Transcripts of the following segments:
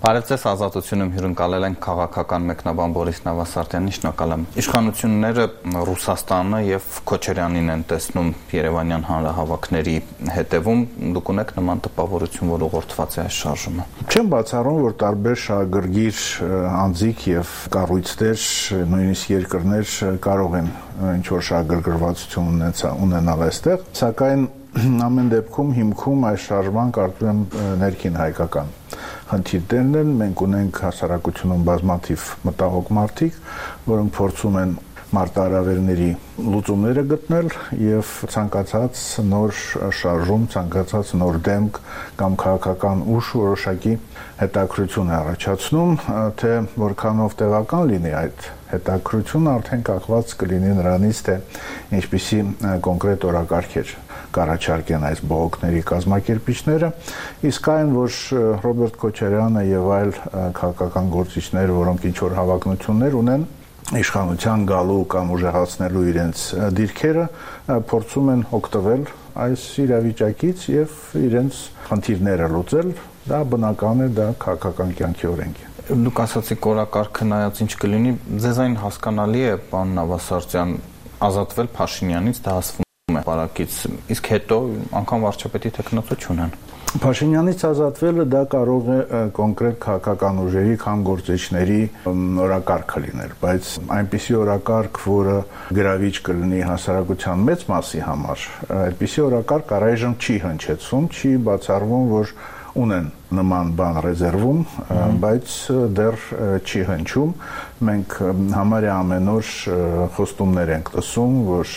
Բարև ձեզ, Ազատությունում հյուրընկալել ենք քաղաքական մեկնաբան Բորիս Նավասարդյանին, շնորհակալ եմ։ Իշխանությունները Ռուսաստանը եւ Քոչարյանին են տեսնում Երևանյան հանրահավաքների հետևում, դուք ունեք նման տպավորություն, որ ուղղորդված է այս շարժումը։ Չեմ բացառում, որ տարբեր շահագրգիռ անձիկ եւ կառույցներ, նույնիսկ երկրներ կարող են ինչ-որ շահագրգռվածություն ունենալ այստեղ, սակայն ամեն դեպքում հիմքում այս շարժման կարծում եմ ներքին հայկական խնդիրներն են։ Մենք ունենք հասարակությունում բազմաթիվ մտահոգ մարդիկ, որոնք փորձում են մարտահրավերների լուծումները գտնել եւ ցանկացած նոր շարժում, ցանկացած նոր դեմք կամ քաղաքական ուժ որոշակի հետաքրություն է առաջացնում, թե որքանով տևական լինի այդ հետաքրությունը արդեն կախված կլինի նրանից, թե ինչպիսի կոնկրետ օրակարգեր կառաջարկեն այս բողոքների կազմակերպիչները, իսկ այն, որ Ռոբերտ Քոչարյանը եւ այլ քաղաքական գործիչներ, որոնք ինչ-որ հավակնություններ ունեն իշխանության գալու կամ ուժեղացնելու իրենց դիրքերը, փորձում են օգտվել այս իրավիճակից եւ իրենց խնդիրները լուծել, դա բնական է, դա քաղաքական կյանքի օրենք է։ Դուք ասացիք օրակարգը նայած ինչ կլինի, ձեզ այն հասկանալի է, պարոն Նավասարդյան, ազատվել Փաշինյանից, դա ասվում է բարակից, իսկ հետո անգամ վարչապետի թեկնածություն են։ Փաշինյանից ազատվելը դա կարող է կոնկրետ քաղաքական ուժերի կամ գործիչների օրակարգը լինել, բայց այնպիսի օրակարգ, որը գրավիչ կլինի հասարակության մեծ մասի համար, այդպիսի օրակարգ առայժմ չի հնչեցում, չի բացառվում, որ ունեն նման բան ռեզերվում, բայց դեռ չի հնչում։ Մենք համարյա ամեն օր խոստումներ ենք լսում, որ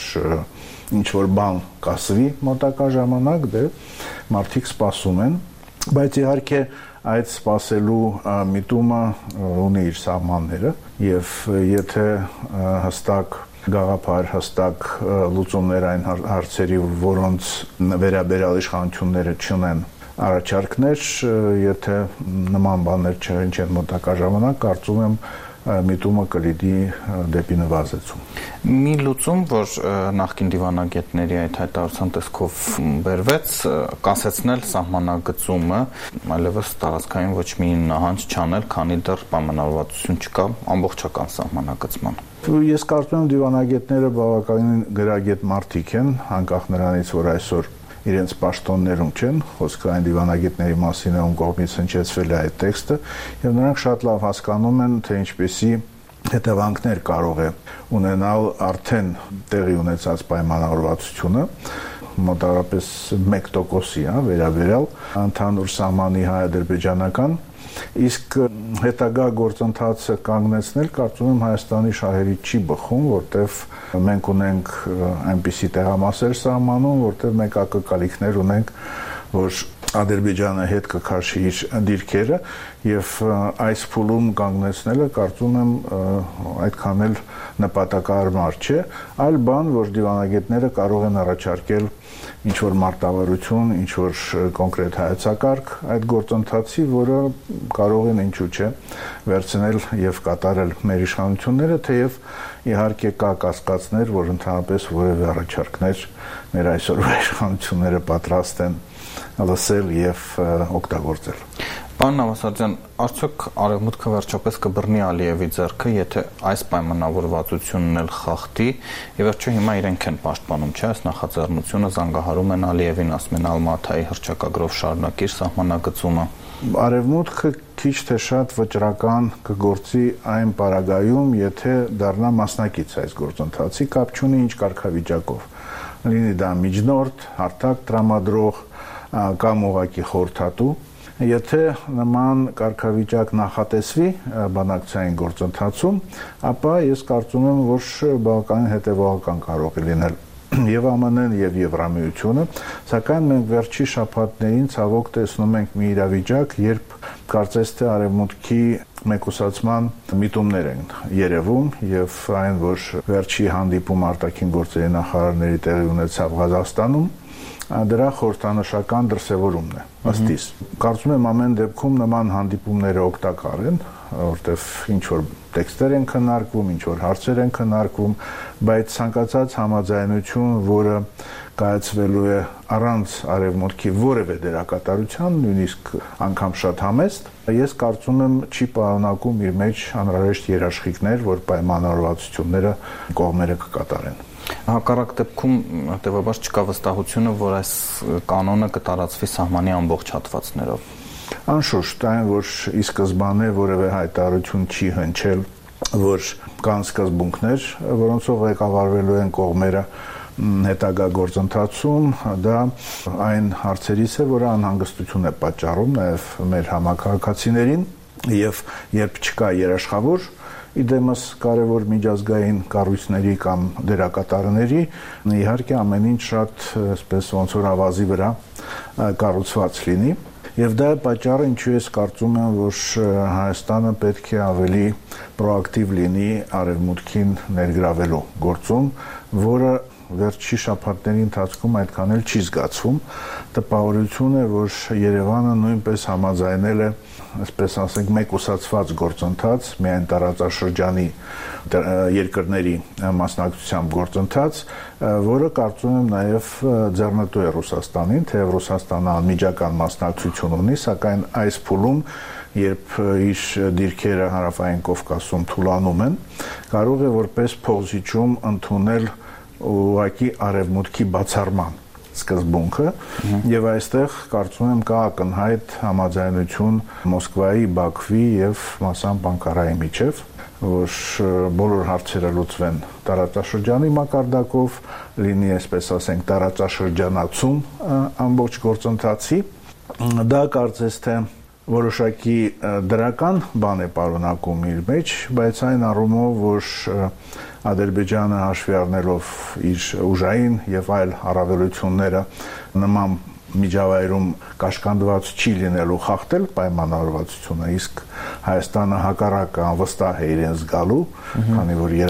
ինչ-որ բան կասվի մոտակա ժամանակ, դե մարդիկ սպասում են, բայց իհարկե այդ սպասելու միտումը ունի իր սահմանները եւ եթե հստակ գաղափար, հստակ լուծումներ այն հարցերի, որոնց վերաբերյալ իշխանությունները չունեն առաջարկներ, եթե նման բաներ չհնչեն մոտակա ժամանակ, կարծում եմ միտումը կլինի դեպի նվազեցում։ Մի լուծում, որ նախկին դիվանագետների այդ հայտարարության տեսքով բերվեց, կասեցնել սահմանագծումը, այլևս տարածքային ոչ մի նահանջ չանել, քանի դեռ պայմանավորվածություն չկա ամբողջական սահմանագծման։ Ես կարծում եմ դիվանագետները բավականին գրագետ մարդիկ են, անկախ նրանից, որ այսօր իրենց պաշտոններում չեն, խոսքը այն դիվանագետների մասին է, ում կողմից հնչեցվել է այդ տեքստը, եւ նրանք շատ լավ հասկանում են, թե ինչպիսի հետևանքներ կարող է ունենալ արդեն տեղի ունեցած պայմանավորվածությունը, մոտավորապես 1%-ի վերաբերյալ ընդհանուր սահմանի հայ-ադրբեջանական, իսկ հետագա գործընթացը կանգնեցնել, կարծում եմ Հայաստանի շահերից չի բխում, որտեվ մենք ունենք այնպիսի տեղամասեր սահմանում, որտեղ մենք ակնկալիքներ ունենք, որ Ադրբեջանը հետ կքաշի իր դիրքերը եւ այս փուլում կանգնեցնելը կարծում եմ այդքան էլ նպատակահարմար չէ, այլ բան, որ դիվանագետները կարող են առաջարկել ինչ-որ մարտավարություն, ինչ-որ կոնկրետ հայեցակարգ այդ գործընթացի, որը կարող են ինչու՞ չէ վերցնել եւ կատարել մեր իշխանությունները, թեև իհարկե կա կասկածներ, որ ընդհանրապես որևէ առաջարկներ մեր այսօրվա իշխանությունները պատրաստ են լսել եւ օգտագործել։ Պարոն Նավասարդյան, արդյոք Արևմուտքը վերջապես կբռնի Ալիևի ձեռքը, եթե այս պայմանավորվածությունն էլ խախտի, եւ վերջը հիմա իրենք են պաշտպանում, չէ՞, այս նախաձեռնությունը զանգահարում են Ալիևին, ասում են Ալմաթայի հռչակագրով շարունակիր սահմանագծումը։ Արևմուտքը քիչ թե շատ վճռական կգործի այն պարագայում, եթե դառնա մասնակից այս գործընթացի, կապ չունի ինչ կարգավիճակով։ Լինի դա միջնորդ, հարթակ տրամադրող կամ ուղղակի խորհրդատու, եթե նման կարգավիճակ նախատեսվի բանակցային գործընթացում, ապա ես կարծում եմ, որ բավականին հետևողական կարող է լինել եւ ԱՄՆ-ն եւ Եվրամիությունը, սակայն մենք վերջի շաբաթներին ցավոք տեսնում ենք մի իրավիճակ, երբ կարծես թե Արևմուտքի մեկուսացման միտումներ են երևում եւ այն, որ վերջի հանդիպում արտաքին գործերի նախարարների տեղի ունեցավ Ղազախստանում, դրա խորհրդանշական դրսևորումն է ըստիս։ Կարծում եմ ամեն դեպքում նման հանդիպումները օգտակար են, որտեվ ինչ որ տեքստեր են քննարկվում, ինչ որ հարցեր են քննարկվում, բայց ցանկացած համաձայնություն, որը կայացվելու է առանց արևմուտքի որևէ դերակատարության, նույնիսկ անգամ շատ համեստ, ես կարծում եմ չի պարունակում իր մեջ անհրաժեշտ երաշխիքներ, որ պայմանավորվածությունները կողմերը կկատարեն։ Հակառակ դեպքում հետևաբար չկա վստահությունը, որ այս կանոնը կտարածվի սահմանի ամբողջ հատվածներով։ Անշուշտ, այն որ ի սկզբանե որևէ հայտարարություն չի հնչել, որ կան սկզբունքներ, որոնցով ղեկավարվելու են կողմերը հետագա գործընթացում, դա այն հարցերից է, որը անհանգստություն է պատճառում նաև մեր համակարգացիներին, եւ երբ չկա երաշխավոր, իդեմս կարևոր միջազգային կառույցների կամ դերակատարների, իհարկե ամեն ինչ շատ, այսպես ոնց որ ավազի վրա կառուցված լինի, եւ դա է պատճառը, ինչու ես կարծում եմ, որ Հայաստանը պետք է ավելի պրոակտիվ լինի արևմուտքին ներգրավելու գործում, որը վերջի շաբաթների ընթացքում այդքան էլ չի զգացվում, տպավորություն է, որ Երևանը նույնպես համաձայնել է, այսպես ասենք, մեկուսացված գործընթաց, միայն տարածաշրջանի երկրների մասնակցությամբ գործընթաց, որը կարծում եմ նաև ձեռնտու է Ռուսաստանին, թեև Ռուսաստանը անմիջական մասնակցություն ունի, սակայն այս փուլում, երբ իր դիրքերը Հարավային Կովկասում թուլանում են, կարող է որպես փոխզիջում ընդունել ուղղակի արևմուտքի բացառման սկզբունքը եւ այստեղ կարծում եմ կա ակնհայտ համաձայնություն Մոսկվայի, Բաքվի եւ մասամբ Անկարայի միջև, որ բոլոր հարցերը լուծվեն տարածաշրջանի մակարդակով, լինի այսպես ասենք տարածաշրջանացում ամբողջ գործընթացի, դա կարծես թե որոշակի դրական բան է պարունակում իր մեջ, բայց այն առումով, որ Ադրբեջանը հաշվի առնելով իր ուժային եւ այլ առավելությունները նման միջավայրում կաշկանդված չի լինելու խախտել պայմանավորվածությունը, իսկ Հայաստանը հակառակը անվստահ է իրեն զգալու, քանի որ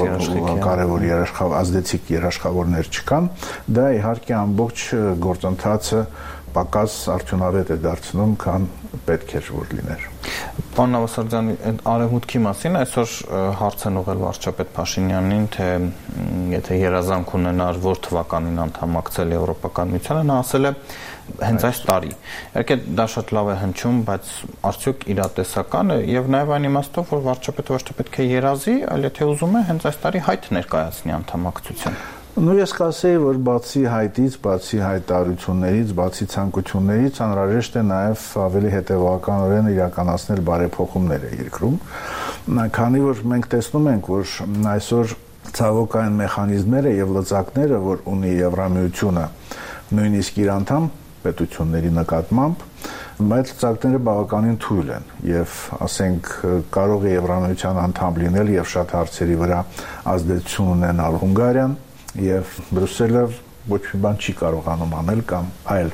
կարևոր ազդեցիկ երաշխավորներ չկան, դա իհարկե ամբողջ գործընթացը պակաս արդյունավետ է դարձնում, քան պետք էր որ լիներ։ Պարոն Նավասարդյան, արևմուտքի մասին այսօր հարց են ուղղել վարչապետ Փաշինյանին, թե եթե երազանք ունենար որ թվականին անդամակցել Եվրոպական միությանը, նա ասել է հենց այս տարի։ Իհարկե դա շատ լավ է հնչում, բայց արդյոք իրատեսական է եւ նաեւ այն իմաստով, որ վարչապետը ոչ թե պետք է երազի, այլ եթե ուզում է հենց այս տարի հայտ ներկայացնի անդամակցություն։ Ես կասեի, որ բացի հայտից, բացի հայտարարություններից, բացի ցանկություններից անհրաժեշտ է նաև ավելի հետևականորեն իրականացնել բարեփոխումներ երկրում, քանի որ մենք տեսնում ենք, որ այսօր ցավոք այն մեխանիզմները եւ լծակները, որ ունի Եվրամիությունը, նույնիսկ իր անդամ պետությունների նկատմամբ, բայց ցակները բավականին թույլ են եւ ասենք կարող է Եվրամիության անդամ լինել եւ շատ հարցերի վրա ազդեցություն ունենալ Հունգարիան եւ Բրյուսելը ոչ մի բան չի կարողանում անել կամ այլ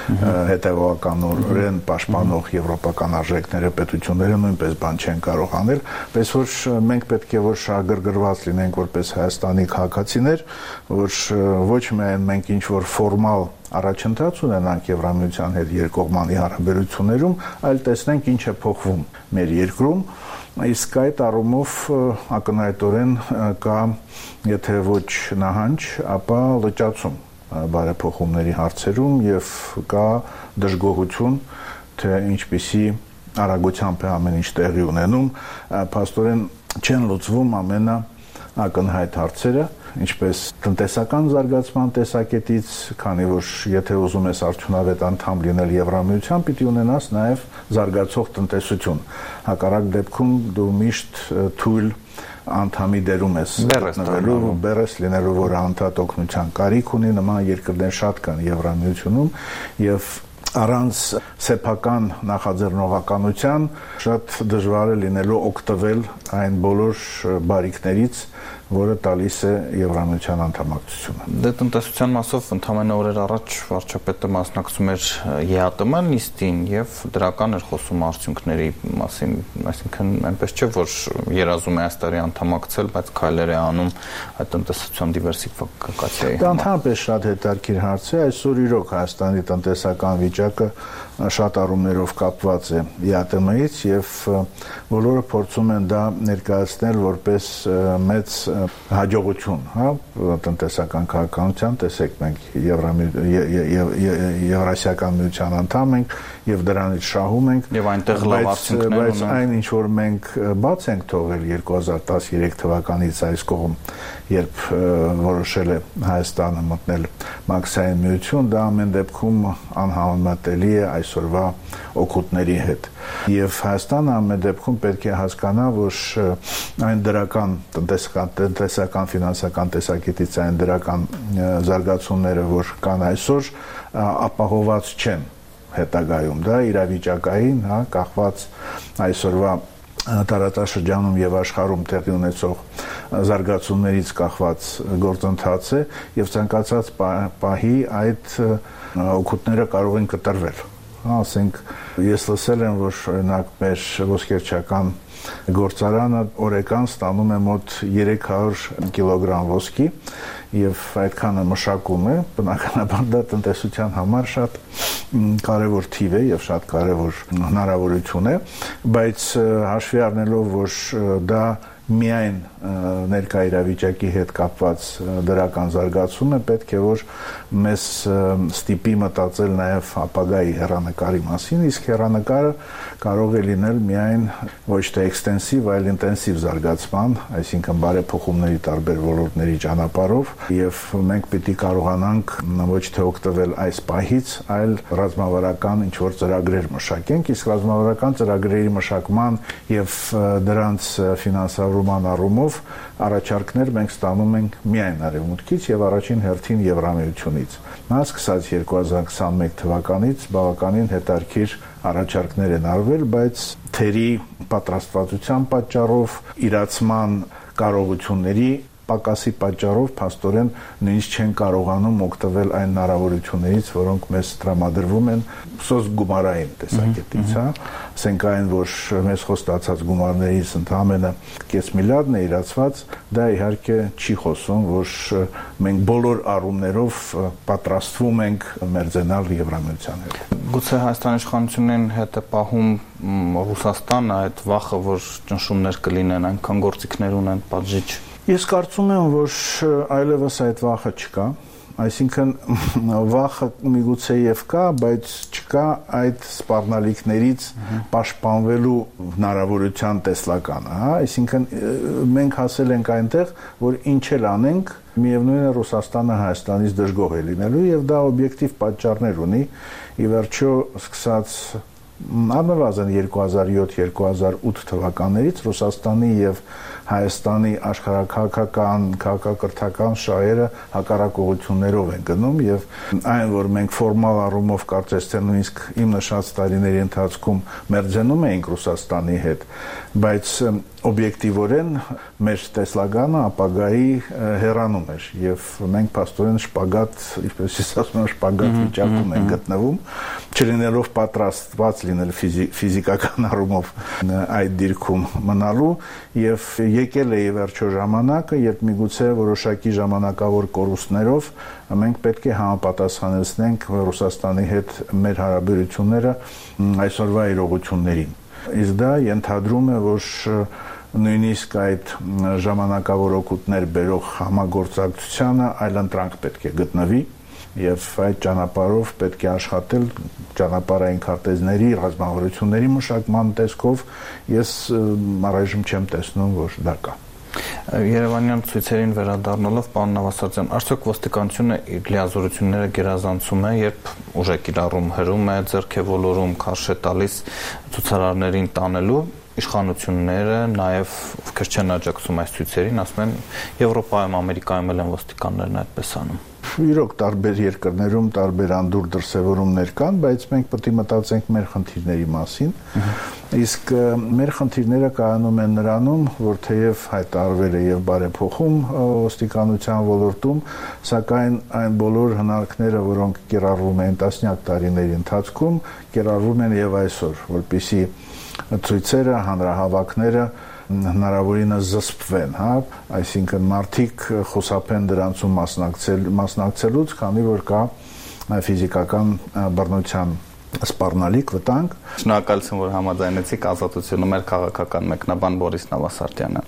հետևականորեն պաշտպանող եվրոպական արժեքները պետությունները նույնպես բան չեն կարող անել, պես որ մենք պետք է որ շահագրգռված լինենք որպես Հայաստանի քաղաքացիներ, որ ոչ միայն մենք ինչ որ ֆորմալ առաջընթաց ունենանք Եվրամիության հետ երկկողմանի հարաբերություններում, այլ տեսնենք ինչ է փոխվում մեր երկրում, իսկ այդ առումով ակնհայտորեն կա եթե ոչ նահանջ, ապա լճացում բարեփոխումների հարցերում եւ կա դժգոհություն, թե ինչպիսի արագությամբ է ամեն ինչ տեղի ունենում, փաստորեն չեն լուծվում ամենաակնհայտ հարցերը, ինչպես տնտեսական զարգացման տեսակետից, քանի որ եթե ուզում ես արդյունավետ անդամ լինել Եվրամիության, պիտի ունենաս նաև զարգացող տնտեսություն։ Հակառակ դեպքում դու միշտ թույլ անդամի դերում ես գտնվելու, բերես լինելու, որը անդադ օգնության կարիք ունի, նման երկրներ շատ կան Եվրամիությունում եւ առանց սեփական նախաձեռնողականության շատ դժվար է լինելու օգտվել այն բոլոր բարիքներից, որը տալիս է Եվրամիության անդամակցությունը։ Դե տնտեսության մասով ընդամենը օրեր առաջ վարչապետը մասնակցում էր ԵԱՏՄ նիստին եւ դրական էր խոսում արդյունքների մասին, այսինքն այնպես չէ, որ երազում է այս տարի անդամակցել, բայց քայլեր է անում այդ տնտեսության դիվերսիֆիկացիայի համար։ Դա ընդհանրապես շատ հետաքրքիր հարց է, այսօր իրոք Հայաստանի տնտեսական վիճակը շատ առումներով կապված է ԵԱՏՄ-ից եւ բոլորը փորձում են դա ներկայացնել որպես մեծ հաջողություն, հա, տնտեսական քաղաքականության, տեսեք մենք Եվրասիական միության անդամ ենք եւ դրանից շահում ենք եւ այնտեղ լավ արդյունքներ ունենք, բայց այն ինչ որ մենք բաց ենք թողել 2013 թվականից այս կողմ, երբ որոշել է Հայաստանը մտնել մաքսային միություն, դա ամեն դեպքում անհամեմատելի է այսօրվա օգուտների հետ։ Եվ Հայաստանը ամեն դեպքում պետք է հասկանա, որ այն դրական տնտեսական ֆինանսական տեսակետից այն դրական զարգացումները, որ կան այսօր, ապահոված չեն հետագայում, դա իրավիճակային, հա, կախված այսօրվա տարածաշրջանում եւ աշխարհում տեղի ունեցող զարգացումներից կախված գործընթաց է եւ ցանկացած պահի այդ օգուտները կարող են կտրվել։ Ասենք, ես լսել եմ, որ օրինակ մեր ոսկերչական գործարանը օրեկան ստանում է մոտ 300 կիլոգրամ ոսկի եւ այդքանը մշակում է, բնականաբար դա տնտեսության համար շատ կարևոր թիվ է եւ շատ կարևոր հնարավորություն է, բայց հաշվի առնելով, որ դա միայն ներկա իրավիճակի հետ կապված դրական զարգացում է, պետք է որ մեզ ստիպի մտածել նաև ապագայի հեռանկարի մասին, իսկ հեռանկարը կարող է լինել միայն ոչ թե էքստենսիվ, այլ ինտենսիվ զարգացման, այսինքն բարեփոխումների տարբեր ոլորտների ճանապարհով, եւ մենք պիտի կարողանանք ոչ թե օգտվել այս պահից, այլ ռազմավարական ինչ-որ ծրագրեր մշակենք, իսկ ռազմավարական ծրագրերի մշակման եւ դրանց ֆինանսավորման առումով առաջարկներ մենք ստանում ենք միայն Արևմուտքից եւ առաջին հերթին Եվրամիությունից։ Նա սկսած 2021 թվականից բավականին հետաքրքիր առաջարկներ են արվել, բայց թերի պատրաստվածության պատճառով, իրացման կարողությունների պակասի պատճառով փաստորեն նույնիսկ չեն կարողանում օգտվել այն հնարավորություններից, որոնք մեզ տրամադրվում են սոց գումարային տեսակետից, հա, ասենք այն, որ մեզ խոստացած գումարներից ընդամենը 5 միլիարդն է իրացված, դա իհարկե չի խոսում, որ մենք բոլոր առումներով պատրաստվում ենք մերձենալ Եվրամիության հետ։ Գուցե Հայաստանի իշխանություններին հետ է պահում Ռուսաստանը այդ վախը, որ ճնշումներ կլինեն, այնքան գործիքներ ունեն, պատժիչ։ Ես կարծում եմ, որ այլևս այդ վախը չկա, այսինքն վախը միգուցե եւ կա, բայց չկա այդ սպառնալիքներից պաշտպանվելու հնարավորության տեսլականը, հա, այսինքն մենք հասել ենք այնտեղ, որ ինչ էլ անենք, միևնույն է Ռուսաստանը Հայաստանից դժգոհ է լինելու եւ դա օբյեկտիվ պատճառներ ունի, ի վերջո սկսած աննվազն 2007-2008 թվականներից Ռուսաստանի եւ Հայաստանի աշխարհակաղակական, քաղաքակրթական շահերը հակառակողություններով են գնում եւ այն, որ մենք ֆորմալ առումով կարծես թե նույնիսկ իմ նշած տարիների ընթացքում մերձենում էինք Ռուսաստանի հետ, բայց օբյեկտիվորեն մեր տեսլականը ապագայի հեռանում էր եւ մենք փաստորեն շպագատ, ինչպես ես ասում եմ, շպագատ վիճակում ենք գտնվում, չլինելով պատրաստված լինել ֆիզիկական առումով այդ դիրքում մնալու եւ եկել է ի վերջո ժամանակը, երբ միգուցե որոշակի ժամանակավոր կորուստներով մենք պետք է համապատասխանեցնենք Ռուսաստանի հետ մեր հարաբերությունները այսօրվա իրողություններին։ Իսկ դա ենթադրում է, որ նույնիսկ այդ ժամանակավոր օգուտներ բերող համագործակցությանը այլընտրանք պետք է գտնվի եւ այդ ճանապարհով պետք է աշխատել ճանապարհային քարտեզների, ռազմավարությունների մշակման տեսքով, ես առայժմ չեմ տեսնում, որ դա կա։ Երևանյան ցույցերին վերադառնալով, պարոն Նավասարդյան, արդյոք ոստիկանությունը իր լիազորությունները գերազանցում է, երբ ուժ է կիրառում, հրում է, ձեռք է ոլորում, քարշ է տալիս ցուցարարներին տանելու, իշխանությունները, նաև ովքեր չեն աջակցում այս ցույցերին, ասում են Եվրոպայում, Ամերիկայում էլ են ոստիկաններն այդպես անում։ Իրոք տարբեր երկրներում տարբեր անդուր դրսևորումներ կան, բայց մենք պետք է մտածենք մեր խնդիրների մասին։ Իսկ մեր խնդիրները կայանում են նրանում, որ թեև հայտարարվել է եւ բարեփոխում ոստիկանության ոլորտում, սակայն այն բոլոր հնարքները, որոնք կիրառվում են տասնյակ տարիների ընթացքում, կիրառվում են եւ այսօր, որպեսզի ցույցերը, հանրահավաքները հնարավորինս զսպվեն, հա, այսինքն մարդիկ խուսափեն դրանցում մասնակցելուց, քանի որ կա ֆիզիկական բռնության սպառնալիք վտանգ։ Շնորհակալություն, որ համաձայնեցիք Ազատությունը մեր քաղաքական մեկնաբան Բորիս Նավասարդյանը։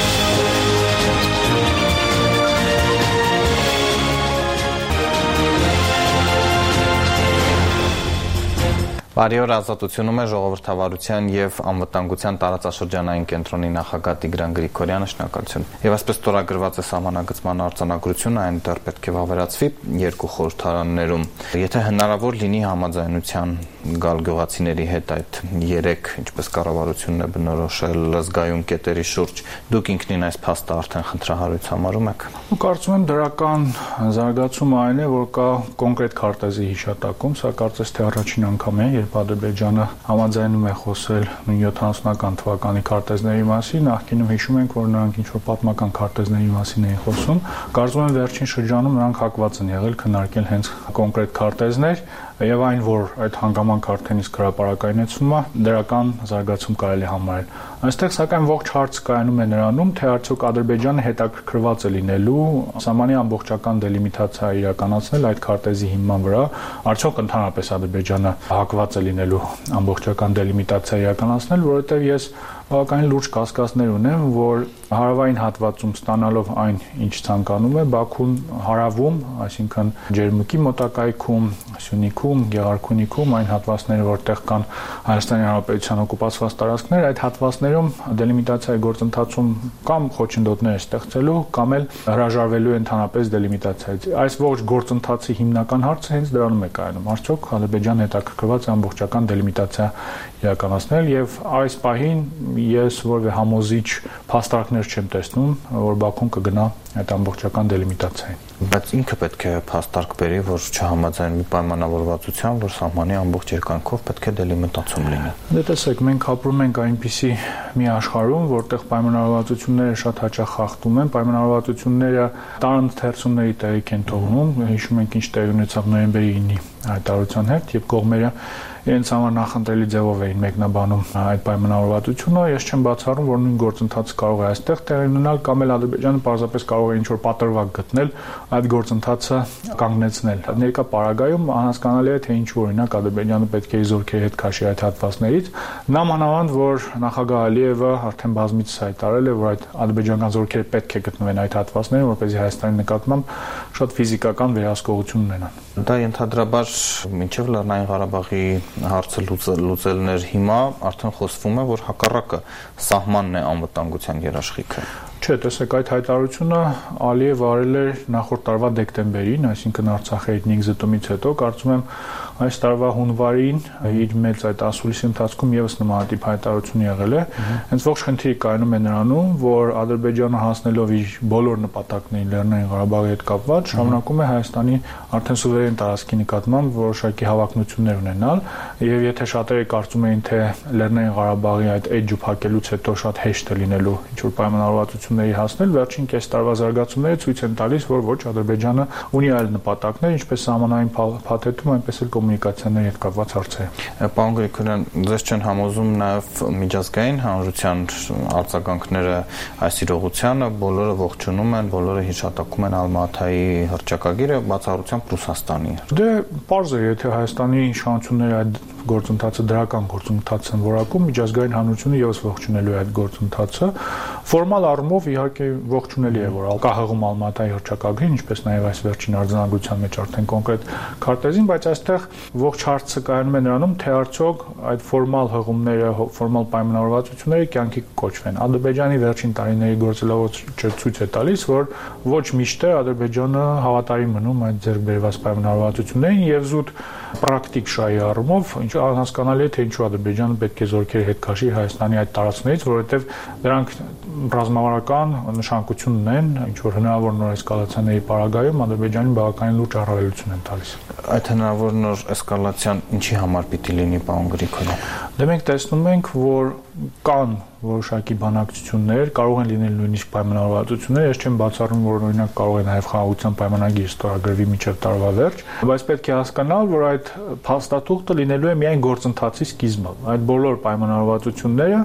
Բարի օր, Ազատությունում է ժողովրդավարության եւ անվտանգության տարածաշրջանային կենտրոնի նախագահ Տիգրան Գրիգորյանը, շնորհակալություն։ Եվ այսպես ստորագրված է սահմանագծման արձանագրությունը, այն դեռ պետք է վավերացվի երկու խորհրդարաններում։ Եթե հնարավոր լինի համաձայնության գալ գյուղացիների հետ այդ 3, ինչպես կառավարությունն է բնորոշել, զգայուն կետերի շուրջ, դուք ինքնին այս փաստը արդեն խնդրահարույց համարում եք։ Կարծում եմ դրական զարգացումը այն է, որ կա կոնկրետ քարտեզի հիշատակում, սա կարծես թե առաջին անգամ է, երբ Ադրբեջանը համաձայնում է խոսել նույն 70-ական թվականի քարտեզների մասին, նախկինում հիշում ենք, որ նրանք ինչ-որ պատմական քարտեզների մասին էին խոսում, կարծում եմ վերջին շրջանում նրանք հակված են եղել քննարկել հենց կոնկրետ քարտեզներ, եւ այն, որ այդ հանգամանք արդեն իսկ հրապարակայնացվում է, դրական զարգացում կարելի համարել։ Այստեղ սակայն ողջ հարցը կայանում է նրանում, թե արդյոք Ադրբեջանը հետաքրքրված է լինելու սահմանի ամբողջական դելիմիտացիա իրականացնել այդ քարտեզի հիման վրա, արդյոք ընդհանրապես Ադրբեջանը հակված է լինելու ամբողջական դելիմիտացիա իրականացնել, որովհետեւ ես բավականին լուրջ կասկածներ ունեմ, որ հարավային հատվածում ստանալով այն, ինչ ցանկանում է, Բաքուն հարավում, այսինքն Ջերմուկի մոտակայքում, Սյունիքում, Գեղարքունիքում, այն հատվածները, որտեղ կան Հայաստանի Հանրապետության օկուպացված տարածքներ, այդ հատվածներում դելիմիտացիայի գործընթացում կամ խոչընդոտներ է ստեղծելու, կամ էլ հրաժարվելու ընդհանրապես դելիմիտացիայից։ Այս ողջ գործընթացի հիմնական հարցը հենց դրանում է կայանում։ Արդյոք Ադրբեջանը հետաքրքրված է ամբողջական դելիմիտացիա իրականացնել, եւ այս պահին ես որևէ համոզիչ փաստարկներ չեմ տեսնում, որ Բաքուն կգնա այդ ամբողջական դելիմիտացիային։ Բայց ինքը պետք է փաստարկ բերի, որ չհամաձայնվի պայմանավորվածության, որ սահմանի ամբողջ երկայնքով պետք է դելիմիտացում լինի։ Դե տեսեք, մենք ապրում ենք այնպիսի մի աշխարհում, որտեղ պայմանավորվածությունները շատ հաճախ խախտում են, պայմանավորվածությունները տարանթերցումների տեղիք են թողնում, հիշում ենք ինչ տեղի ունեցավ նոյեմբերի 9-ի հայտարարության հետ, երբ կողմերը իրենց համար նախընտրելի ձևով էին մեկնաբանում այդ պայմանավորվածությունը, ես չեմ բացառում, որ նույն գործընթացը կարող է այստեղ տեղի ունենալ, կամ էլ Ադրբեջանը պարզապես կարող է ինչ-որ պատրվակ գտնել այդ գործընթացը կանգնեցնել։ Ներկա պարագայում անհասկանալի է, թե ինչու օրինակ Ադրբեջանը պետք է զորքերի հետ քաշի այդ հատվածներից, նամանավանդ որ նախագահ Ալիևը արդեն բազմիցս հայտարարել է, որ այդ ադրբեջանական զորքերը պետք է գտնվեն այդ հատվածներում, որպեսզի Հայաստանի նկատմամբ շատ ֆիզիկական վերահսկողություն ունենան։ Դա ընդհանրաբար մինչև Լեռնային Ղարաբաղի հարցը լուծելներ հիմա արդեն խոսվում է, որ հակառակը սահմանն է անվտանգության երաշխիքը։ Չէ, տեսեք, այդ հայտարարությունը Ալիևը արել էր նախորդ տարվա դեկտեմբերին, այսինքն Արցախի էթնիկ զտումից հետո, կարծում եմ այս տարվա հունվարին իր մեծ այդ ասուլիսի ընթացքում եւս նմանատիպ հայտարարություն եղել է։ Հենց ողջ խնդիրը կայանում է նրանում, որ Ադրբեջանը հասնելով իր բոլոր նպատակներին Լեռնային Ղարաբաղի հետ կապված, շարունակում է Հայաստանի արդեն սուվերեն տարածքի նկատմամբ որոշակի հավակնություններ ունենալ, եւ եթե շատերը կարծում էին, թե Լեռնային Ղարաբաղի այդ էջը փակելուց հետո շատ հեշտ է լինելու ինչ-որ պայմանավորվածությունների հասնել, վերջին կես տարվա զարգացումները ցույց են տալիս, որ ոչ, Ադրբեջանը ունի այլ նպատակներ, ինչպես սահմանային փաթեթում, այնպես էլ կոմունիկացիաների հետ կապված հարցեր։ Պարոն Գրիգորյան, ձեզ չեն համոզում նաև միջազգային հանրության արձագանքները այս իրողությանը, բոլորը ողջունում են, բոլորը հիշատակում են Ալմատայի հռչակագիրը, բացառությամբ Ռուսաստանի։ Դե պարզ է, եթե Հայաստանի իշխանությունները այդ գործընթացը դրական գործընթաց են որակում, միջազգային հանրությունը եւս ողջունելու է այդ գործընթացը։ Ֆորմալ առումով իհարկե ողջունելի է, որ կա հղում Ալմատայի հռչակագրին, ինչպես նաեւ այս վերջին արձանագրության մեջ արդեն կոնկրետ քարտեզին, բայց այստեղ ողջ հարցը կայանում է նրանում, թե արդյոք այդ ֆորմալ հղումները, ֆորմալ պայմանավորվածությունները կյանքի կոչվեն։ Ադրբեջանի վերջին տարիների գործելավոճը ցույց է տալիս, որ ոչ միշտ է Ադրբեջանը հավատարիմ մնում այդ ձեռք բերված պայմանավորվածություններին եւ զուտ պրակտիկ շահի առումով, ինչ անհասկանալի է, թե ինչու Ադրբեջանը պետք է զորքեր հետ քաշի Հայաստանի այդ տարածքներից, որովհետեւ դրանք ռազմավարական նշանակություն ունեն, ինչ որ հնարավոր նոր էսկալացիաների պարագայում Ադրբեջանին բավականին լուրջ առավելություն են տալիս։ Այդ հնարավոր նոր էսկալացիան ինչի համար պիտի լինի, պարոն Գրիգորյան։ Դե մենք տեսնում ենք, որ կան որոշակի բանակցություններ, կարող են լինել նույնիսկ պայմանավորվածություններ, ես չեմ բացառում, որ օրինակ կարող է նաև խաղաղության պայմանագիր ստորագրվի մինչև տարվա վերջ, բայց պետք է հասկանալ, որ այդ փաստաթուղթը լինելու է միայն գործընթացի սկիզբը։ Այդ բոլոր պայմանավորվածությունները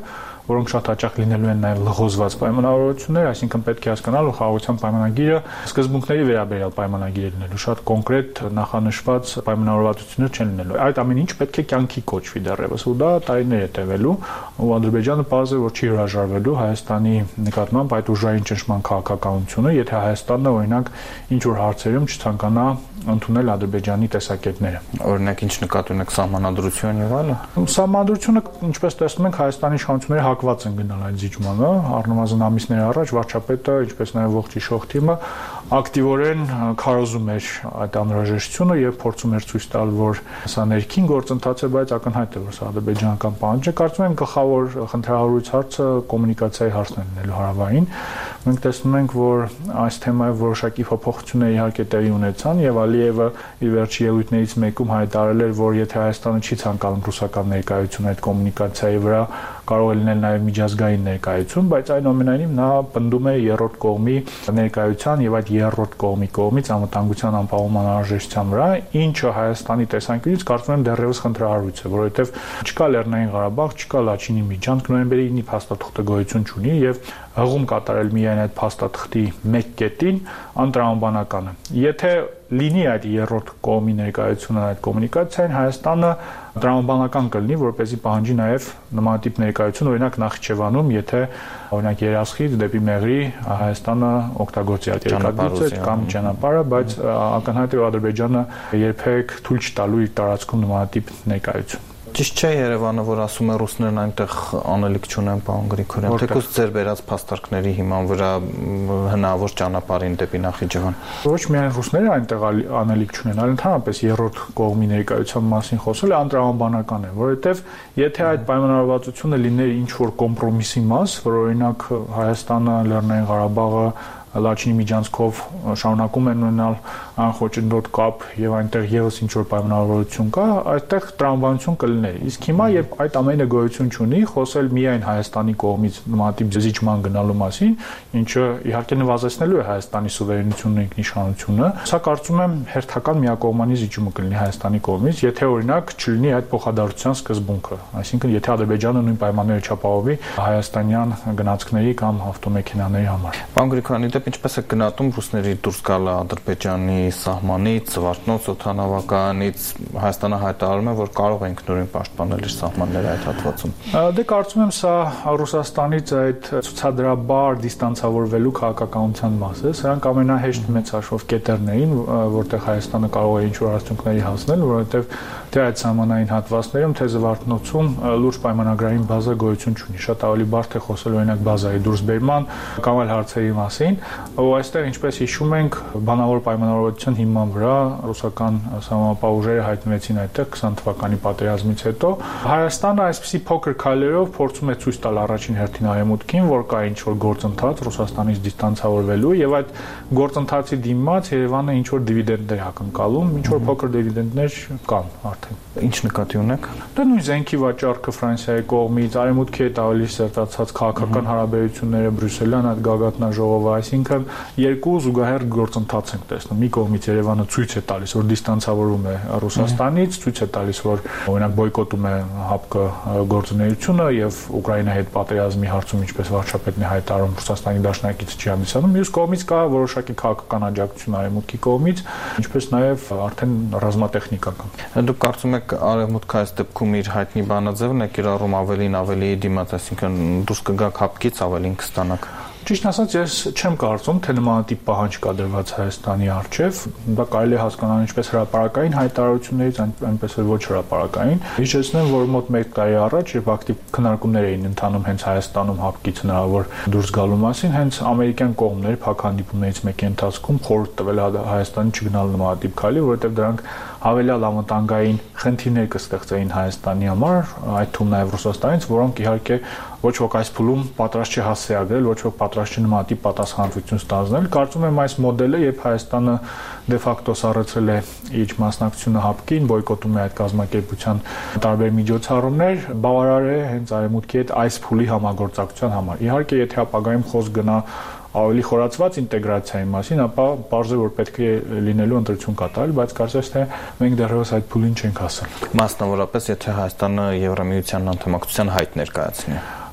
որոնք շատ հաճախ լինելու են նաև լղոզված պայմանավորվածություններ, այսինքն պետք է հասկանալ, որ խաղաղության պայմանագիրը սկզբունքների վերաբերյալ պայմանագիր է լինելու, շատ կոնկրետ նախանշված պայմանավորվածություններ չեն լինելու։ Այդ ամեն ինչ պետք է կյանքի կոչվի դեռևս, ու դա տարիներ է տևելու, ու Ադրբեջանը պարզ է, որ չի հրաժարվելու Հայաստանի նկատմամբ այդ ուժային ճնշման քաղաքականությունը, եթե Հայաստանը օրինակ ինչ որ հարցերում չցանկանա ընդունել Ադրբեջանի տեսակետները։ Օրինակ ինչ նկատի ունեք սահմանադրություն եւ այլն։ Սահմանադրությունը, ինչպես տեսնում ենք, Հայաստանի իշխանությունները հակված են գնալ այդ զիջմանը, առնվազն ամիսներ առաջ վարչապետը, ինչպես նաև ողջ իշխող թիմը ակտիվորեն քարոզում էր այդ անհրաժեշտությունը եւ փորձում էր ցույց տալ, որ սա ներքին գործընթաց է, բայց ակնհայտ է, որ սա ադրբեջանական պահանջ է։ Կարծում եմ գլխավոր խնդրահարույց հարցը կոմունիկացիայի հարցն է լինելու հարավային։ Մենք տեսնում ենք, որ այս թեմայով որոշակի փոփոխություններ իհարկե տեղի ունեցան եւ Ալիևը իր վերջի ելույթներից մեկում հայտարարել էր, որ եթե Հայաստանը չի ցանկանում ռուսական ներկայություն այդ կոմունիկացիայի վրա, կարող է լինել նաև միջազգային ներկայություն, բայց այնուամենայնիվ նա պնդում է երրորդ կողմի ներկայության եւ այդ երրորդ կողմի կողմից անվտանգության անպահովման անհրաժեշտության վրա, ինչը Հայաստանի տեսանկյունից կարծում եմ դեռևս խնդրահարույց է, որովհետեւ չկա Լեռնային Ղարաբաղ, չկա Լաչինի միջանցք, նոյեմբերի 9-ի փաստաթղթը գոյություն չունի եւ հղում կատարել միայն այդ փաստաթղթի մեկ կետին անտրամաբանական է։ Եթե լինի այդ երրորդ կողմի ներկայությունը այդ կոմունիկացիային, Հայաստանը տրամաբանական կլինի, որպեսզի պահանջի նաև նմանատիպ ներկայություն, օրինակ Նախիջևանում, եթե օրինակ Երասխից դեպի Մեղրի Հայաստանը օգտագործի այդ երկաթգծը կամ ճանապարհը, բայց ակնհայտ է, որ Ադրբեջանը երբեք թույլ չտալու իր տարածքում նմանատիպ ներկայություն։ Ճիշտ չէ Երևանը, որ ասում է ռուսներն այնտեղ անելիք չունեն, պարոն Գրիգորյան, թեկուզ ձեր բերած փաստարկների հիման վրա հնարավոր ճանապարհին դեպի Նախիջևան։ Ոչ միայն ռուսները այնտեղ անելիք չունեն, այլ ընդհանրապես երրորդ կողմի ներկայության մասին խոսելը անտրամաբանական է, որովհետև եթե այդ պայմանավորվածությունը լիներ ինչ որ կոմպրոմիսի մաս, որ օրինակ Հայաստանը, Լեռնային Ղարաբաղը Լաչինի միջանցքով շարունակում են ունենալ անխոչնդոտ կապ եւ այնտեղ եւս ինչ որ պայմանավորվածություն կա, այդտեղ տրամաբանություն կլիներ։ Իսկ հիմա երբ այդ ամենը գոյություն չունի, խոսել միայն Հայաստանի կողմից նմանատիպ զիջման գնալու մասին, ինչը իհարկե նվազեցնելու է Հայաստանի սուվերենությունն ու ինքնիշխանությունը, սա կարծում եմ հերթական միակողմանի զիջումը կլինի Հայաստանի կողմից, եթե օրինակ չլինի այդ փոխադարձության սկզբունքը, այսինքն եթե Ադրբեջանը նույն պայմանները չապահովի հայաստանյան գնացքների կամ ավտոմեքենաների համար։ Պարոն Գրիգորյան, ինչպես է գնահատում ռուսների դուրս գալը Ադրբեջանի սահմանից, Զվարթնոց օդանավակայանից, Հայաստանը հայտարարում է, որ կարող է ինքնուրույն պաշտպանել իր սահմանները այդ հատվածում։ Դե կարծում եմ սա Ռուսաստանից այդ ցուցադրաբար դիստանցավորվելու քաղաքականության մաս է։ Սրանք ամենահեշտ մեծ հաշվով կետերն էին, որտեղ Հայաստանը կարող է ինչ-որ արդյունքների հասնել, որովհետև թե այդ սահմանային հատվածներում, թե Զվարթնոցում լուրջ պայմանագրային բազա գոյություն չունի։ Շատ ավելի բարդ է խոսել օրինակ բազայի դուրսբերման կամ այլ հարցերի մասին, ու այստեղ ինչպես հիշում ենք, բանավոր պայմանավորվածության հիման վրա ռուսական սահմանապահ ուժերը հայտնվեցին այդտեղ 20 թվականի պատերազմից հետո։ Հայաստանը այսպիսի փոքր քայլերով փորձում է ցույց տալ առաջին հերթին արևմուտքին, որ կա ինչ-որ գործընթաց Ռուսաստանից դիստանցավորվելու եւ այդ գործընթացի դիմաց Երևանը ինչ-որ դիվիդենդներ ակնկալում, ինչ-որ փոքր դիվիդենդներ կան արդեն։ Ինչ նկատի ունեք։ Դա նույն զենքի վաճառքը Ֆրանսիայի կողմից, արևմուտքի հետ ավելի սերտացած քաղաքական հարաբերությունները, Բրյուսելյան այդ գագաթնաժողովը, այսինքն երկու զուգահեռ գործընթաց ենք տեսնում։ Մի կողմից Երևանը ցույց է տալիս, որ դիստանցավորում է Ռուսաստանից, ցույց է տալիս, որ օրինակ բոյկոտում է ՀԱՊԿ գործունեությունը եւ Ուկրաինայի հետ պատերազմի հարցում, ինչպես վարչապետն է հայտարարում, Ռուսաստանի դաշնակիցը չի հանդիսանում։ Մյուս կողմից կա որոշակի քաղաքական աջակցություն արևմուտքի կողմից, ինչպես նաեւ արդեն ռազմատեխնիկական։ Դուք կարծում եք արևմուտքը այս դեպքում իր հայտնի բանաձևն է կիրառում ավելի դիմաց, այսինքն դուրս կգաք ՀԱՊԿ-ից ավելին կստանաք։ Ճիշտ ասած, ես չեմ կարծում, թե նմանատիպ պահանջ կա դրված Հայաստանի առջև, դա կարելի է հասկանալ ինչպես հրապարակային հայտարարություններից, այնպես էլ ոչ հրապարակային։ Հիշեցնեմ, որ մոտ 1 տարի առաջ, երբ ակտիվ քննարկումներ էին ընթանում հենց Հայաստանում ՀԱՊԿ-ից հնարավոր դուրս գալու մասին, հենց ամերիկյան կողմն էր փակ հանդիպումներից մեկի ընթացքում խորհուրդ տվել Հայաստանի չգնալ նմանատիպ քայլի, որովհետև դրանք հավելյալ անվտանգային խնդիրներ կստեղծեին Հայաստանի համար, այդ թվում նաև Ռուսաստանից, որոնք իհարկե ոչ ոք այս փուլում պատրաստ չի հասցեագրել, ոչ ոք պատրաստ չի նմանատիպ պատասխանատվություն ստանձնել։ Կարծում եմ այս մոդելը, երբ Հայաստանը դե ֆակտո սառեցրել է իր մասնակցությունը ՀԱՊԿ-ին, բոյկոտում է այդ կազմակերպության տարբեր միջոցառումներ, բավարար է հենց արևմուտքի հետ այս փուլի համագործակցության համար։ Իհարկե, եթե ապագայում խոսք գնա ավելի խորացված ինտեգրացիայի մասին, ապա պարզ է, որ պետք է լինելու ընտրություն կատարել, բայց կարծես թե մենք դեռևս այդ փուլին չենք հասել։ Մասնավորապես, եթե Հայաստանը Եվրամիության անդամակցության հայտ ներկայացնի։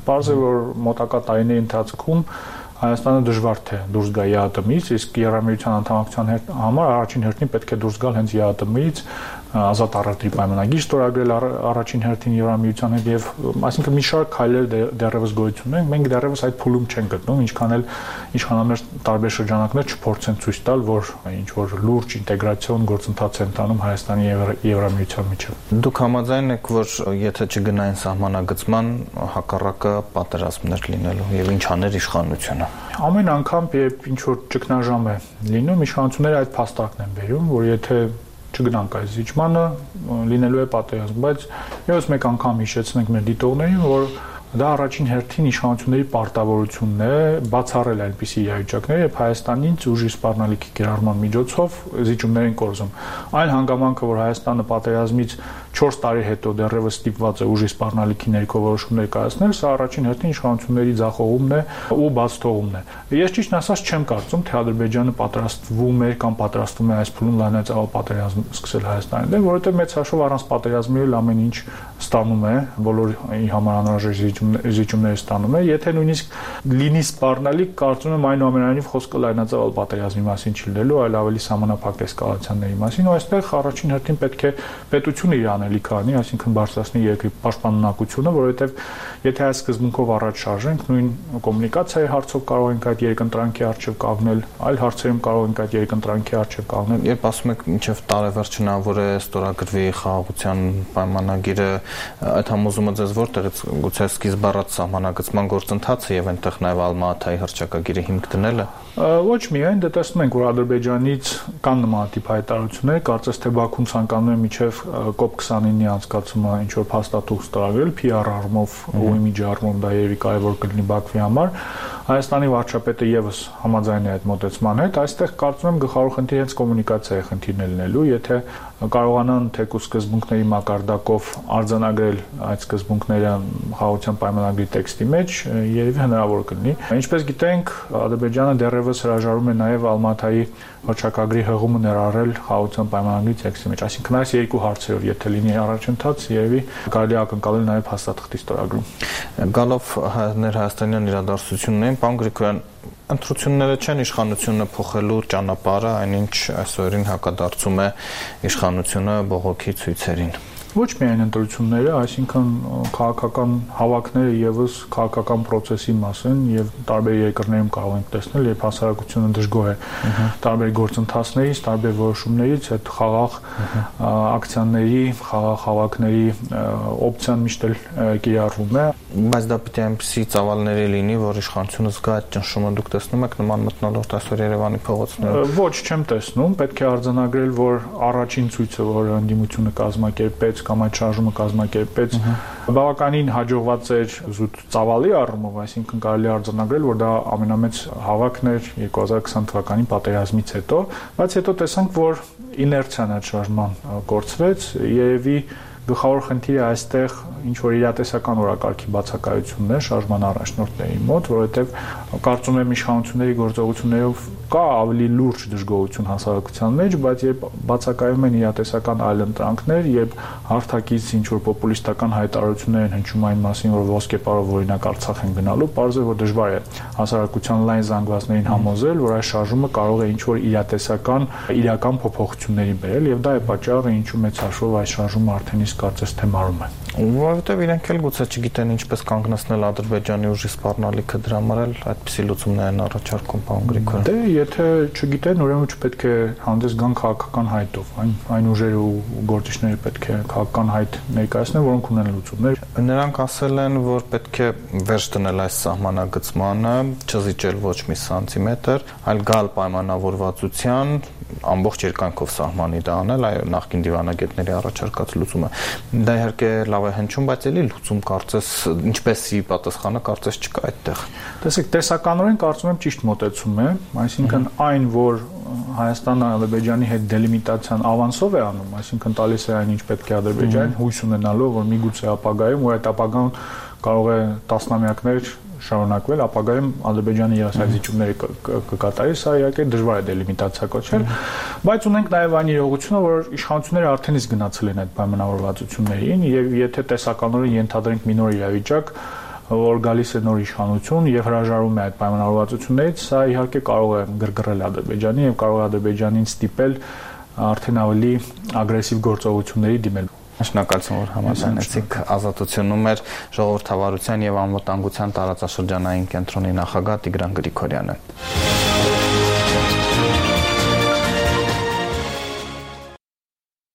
Պարզ է, որ մոտակա տարիների ընթացքում Հայաստանը դժվար թե դուրս գա ԵԱՏՄ-ից, իսկ Եվրամիության անդամակցության համար առաջին հերթին պետք է դուրս գալ հենց ԵԱՏՄ-ից, ազատ առևտրի պայմանագիր ստորագրել առաջին հերթին Եվրամիության հետ եւ այսինքն մի շարք քայլեր դեռևս գոյություն ունեն, մենք դեռևս այդ փուլում չենք գտնում, ինչքան էլ իշխանամերձ տարբեր շրջանակներ չփորձեն ցույց տալ, որ ինչ որ լուրջ ինտեգրացիոն գործընթաց են տանում Հայաստանի եւ Եվրամիության միջեւ։ Դուք համաձայն եք, որ եթե չգնային սահմանագծման, հակառակը պատերազմներ լինելու եւ ինչ աներ իշխանությունը։ Ամեն անգամ, երբ ինչ որ ճգնաժամ է լինում, իշխանությունները այդ փաստարկն են բերում, որ եթե չգնանք այս զիջմանը, լինելու է պատերազմ, բայց ևս մեկ անգամ հիշեցնենք մեր դիտողներին, որ դա առաջին հերթին իշխանությունների պարտավորությունն է բացառել այնպիսի իրավիճակներ, երբ Հայաստանից ուժի սպառնալիքի կիրառման միջոցով զիջումներ են կորզում։ Այն հանգամանքը, որ Հայաստանը պատերազմից 4 տարի հետո դեռևս ստիպված է ուժի սպառնալիքի ներքո որոշումներ կայացնել, սա առաջին հերթին իշխանությունների ձախողումն է ու բաց թողումն է։ Ես ճիշտ ասած չեմ կարծում, թե Ադրբեջանը պատրաստվում է կամ պատրաստվում է այս փուլում լայնածավալ պատերազմ սկսել Հայաստանի դեմ, որովհետև մեծ հաշվով առանց պատերազմի էլ ամեն ինչ ստանում է, բոլոր համար անհրաժեշտ զիջումները ստանում է։ Եթե նույնիսկ լինի սպառնալիք, կարծում եմ այնուամենայնիվ խոսքը լայնածավալ պատերազմի մասին չի լինելու, այլ ավելի սահմանափակ էսկալացիաների մասին, ու այստեղ առաջին հերթին պետք է պետությունը իր անելիքը անի, այսինքն բարձրացնի երկրի պաշտպանունակությունը, որովհետև եթե այս սկզբունքով առաջ շարժենք, նույն կոմունիկացիայի հարցով կարող ենք այդ երկընտրանքի առջև կանգնել, այլ հարցերում կարող ենք այդ երկընտրանքի առջև կանգնել։ Երբ ասում եք մինչև տարեվերջ հնարավոր է ստորագրվի խաղաղության պայմանագիրը, այդ համոզումը ձեզ որտեղից գուցե սկիզբ առած սահմանագծման գործընթացը եւ այնտեղ նաեւ Ալմատայի հռչակագիրը հիմք դնելը։ Ոչ միայն դե տեսնում ենք, որ Ադրբեջանից կան նմանատիպ հայտարարություններ, կարծես թե Բաքուն ցանկանում է միջև COP29-ի անցկացումը ինչ որ փաստաթուղթ ստորագրել PR առումով ու իմիջի առումով դա երևի կարևոր կլինի Բաքվի համար։ Հայաստանի վարչապետը եւս համաձայն է այդ մոտեցման հետ, այստեղ կարծում եմ գլխավոր խնդիրը հենց կոմունիկացիայի խնդիրն է լինելու, եթե կարողանան թեկուզ սկզբունքների մակարդակով արձանագրել այդ սկզբունքները խաղաղության պայմանագրի տեքստի մեջ, երևի հնարավոր կլինի։ Ինչպես գիտենք, Ադրբեջանը դեռևս հրաժարվում է նաև Ալմատայի հռչակագրի հղումը ներառել խաղաղության պայմանագրի տեքստի մեջ։ Այսինքն այս երկու հարցերով եթե լինի առաջընթաց, երևի կարելի է ակնկալել նաև հաստատախտի ստորագրում։ Գալով ներհայաստանյան իրադարձություններին, պարոն Գրիգորյան, ընտրությունները չեն իշխանությունը փոխելու ճանապարհը, այնինչ այսօրին հակադարձում է իշխանությունը բողոքի ցույցերին։ Ոչ միայն ընտրությունները, այսինքն քաղաքական հավաքները եւս քաղաքական process-ի մաս են եւ տարբեր երկրներում կարող ենք տեսնել, երբ հասարակությունը դժգոհ է տարբեր գործընթացներից, տարբեր որոշումներից, այդ խաղաղ ակցիաների, խաղաղ հավաքների օպցիան միշտ էլ կիրառվում է։ Բայց դա պիտի այնպեսի ծավալների լինի, որ իշխանությունը զգա այդ ճնշումը։ Դուք տեսնում եք նման մթնոլորտ այսօր Երևանի փողոցներում։ Ոչ, չեմ տեսնում, պետք է արձանագրել, որ առաջին ցույցը, որ ընդդիմությունը կազմակերպեց կամ այդ շարժումը կազմակերպեց, բավականին հաջողված էր զուտ ծավալի առումով, այսինքն կարելի է արձանագրել, որ դա ամենամեծ հավաքն էր 2020 թվականի պատերազմից հետո, բայց հետո տեսանք, որ իներցիան այդ շարժման կորցրեց, երևի գլխավոր խնդիրը այստեղ ինչ որ իրատեսական օրակարգի բացակայությունն է շարժման առաջնորդների մոտ, որովհետև կարծում եմ իշխանությունների գործողություններով կա ավելի լուրջ դժգոհություն հասարակության մեջ, բայց երբ բացակայում են իրատեսական այլընտրանքներ, երբ հարթակից ինչ որ պոպուլիստական հայտարարություններ են հնչում այն մասին, որ ոսկեպարով օրինակ Արցախ են գնալու, պարզ է, որ դժվար է հասարակության լայն զանգվածներին համոզել, որ այս շարժումը կարող է ինչ որ իրատեսական իրական փոփոխությունների բերել, եւ դա է պատճառը, ինչու մեծ հաշվով այս շարժումը արդեն կարծես թե մարում է։ Որովհետև իրենք էլ գուցե չգիտեն ինչպես կանգնեցնել Ադրբեջանի ուժի սպառնալիքը, դրա համար էլ այդպիսի լուծումներ են առաջարկում, պարոն Գրիգորյան։ Դե եթե չգիտեն, ուրեմն չպետք է հանդես գան քաղաքական հայտով, այն ուժերը ու գործիչները պետք է քաղաքական հայտ ներկայացնեն, որոնք ունեն լուծումներ։ Նրանք ասել են, որ պետք է վերջ դնել այս սահմանագծմանը, չզիջել ոչ մի սանտիմետր, այլ գալ պայմանավորվածության, ամբողջ երկայնքով սահմանի դա անել, այո, նախկին դիվանագետների առաջարկած լուծումը։ Դա իհարկե լավ է հնչում, բայց էլի լուծում կարծես ինչպեսի պատասխանը կարծես չկա այդտեղ։ Տեսեք, տեսականորեն կարծում եմ ճիշտ մոտեցում է, այսինքն այն, որ Հայաստանը Ադրբեջանի հետ դելիմիտացիան ավանսով է անում, այսինքն տալիս է այն, ինչ պետք է Ադրբեջանին, հույս ունենալով, որ միգուցե ապագայում, որ այդ ապագան կարող է տասնամյակներ շարունակվել, ապագայում Ադրբեջանը եղած այդ զիջումները կկատարի, սա իհարկե դժվար է դելիմիտացիա կոչել, բայց ունենք նաև այն իրողությունը, որ իշխանությունները արդեն իսկ գնացել են այդ պայմանավորվածություններին եւ եթե տեսականորեն ենթադրենք մի նոր իրավիճակ, որ գալիս է նոր իշխանություն եւ հրաժարվում է այդ պայմանավորվածություններից, սա իհարկե կարող է գրգռել Ադրբեջանին եւ կարող է Ադրբեջանին ստիպել արդեն ավելի ագրեսիվ գործողությունների դիմել։ Շնորհակալություն, որ համաձայնեցիք։ Ազատությունում էր ժողովրդավարության եւ անվտանգության տարածաշրջանային կենտրոնի նախագահ Տիգրան Գրիգորյանը։